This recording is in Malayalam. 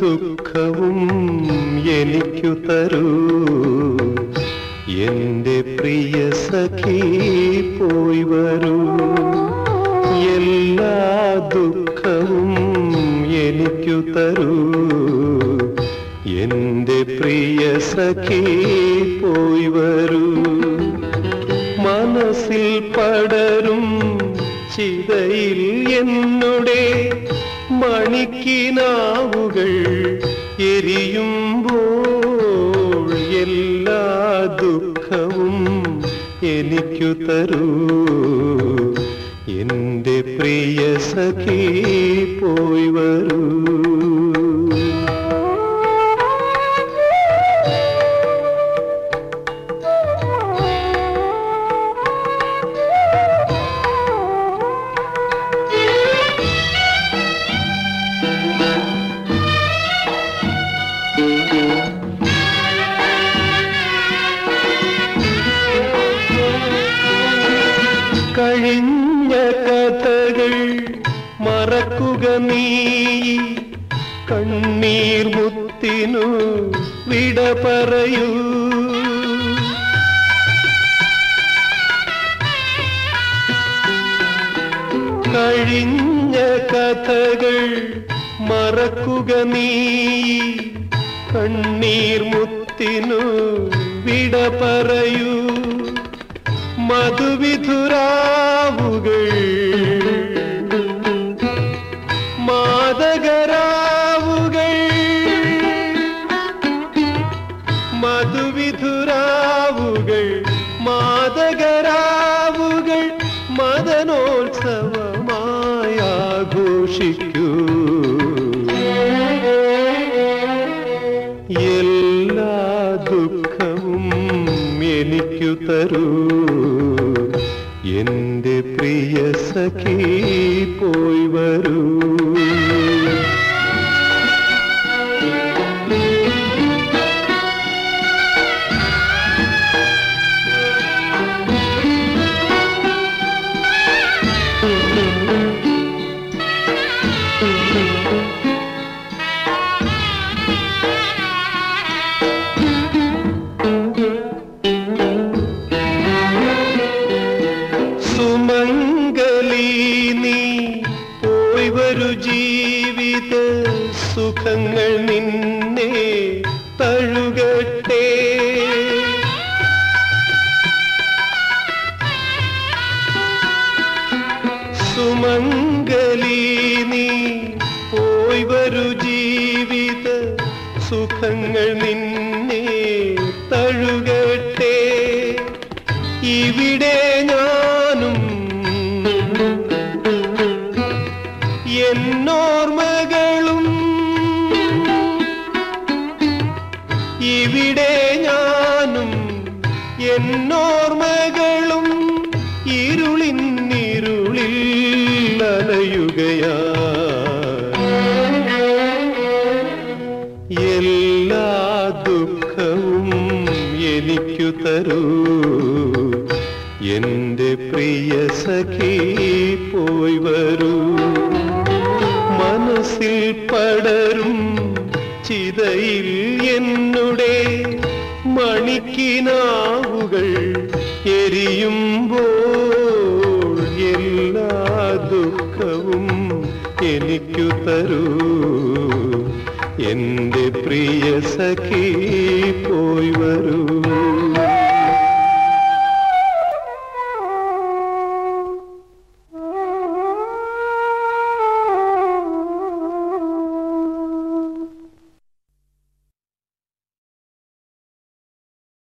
ദുഃഖവും എനിക്കു തരൂ എന്റെ പ്രിയ സഖി പോയി വരൂ. എല്ലാ ദുഃഖവും എനിക്കു തരൂ എന്റെ പ്രിയ സഖി പോയി വരൂ. മനസ്സിൽ പടരും ചിതയിൽ എന്നുടെ മണിക്കിനാവുകൾ എരിയുമ്പോൾ എല്ലാ ദുഃഖവും എനിക്കു തരൂ എന്റെ പ്രിയ സഖി പോയി വരൂ. കഴിഞ്ഞ കഥകൾ മറക്കുക നീ, കണ്ണീർ മുത്തിനു വിട പറയൂ. കഴിഞ്ഞ കഥകൾ മറക്കുക നീ, കണ്ണീർ മുത്തിനു വിട പറയൂ. മധുവിധുരാവുകൾ മാദകരാവുകൾ, മധുവിധുരാവുകൾ മാദകരാവുകൾ മദനോത്സവമായി ആഘോഷിക്കൂ. എല്ലാ ദുഃഖവും എനിക്കു തരൂ എന്റെ പ്രിയ സഖി പോയി വരൂ. സുമംഗലി നീ പോയി വരൂ, ജീവിത സുഖങ്ങൾ നിന്നെ തഴുകട്ടെ. സുമംഗലി നീ പോയി വരൂ, ജീവിത സുഖങ്ങൾ നിന്നെ തഴുകട്ടെ. ഇവിടെ ഞാനും എന്നോർമകളും, ഇവിടെ ഞാനും എന്നോർമകളും ഇരുളിൽ അലയുകയാ. എല്ലാ ദുഃഖവും എനിക്കു തരൂ എന്റെ പ്രിയ സഖി പോയി വരൂ. മനസ്സിൽ പടരും ചിതയിൽ എന്നുടെ മണിക്കിനാവുകൾ എരിയുമ്പോൾ എല്ലാ ദുഃഖവും എനിക്കു തരൂ എന്റെ പ്രിയ സഖി പോയി വരൂ.